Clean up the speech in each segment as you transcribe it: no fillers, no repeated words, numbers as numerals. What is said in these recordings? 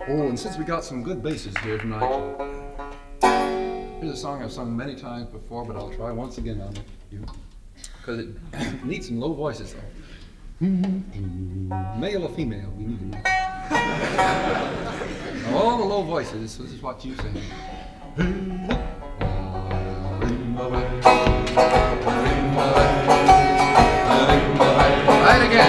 Oh, and since we got some good basses here tonight, here's a song I've sung many times before, but I'll try once again on you, because it needs some low voices though. Male or female, we need to know. Now, all the low voices, this is what you sing. Right again.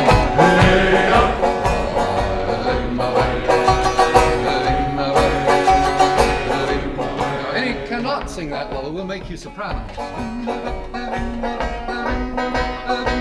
Any cannot sing that low, we'll make you soprano.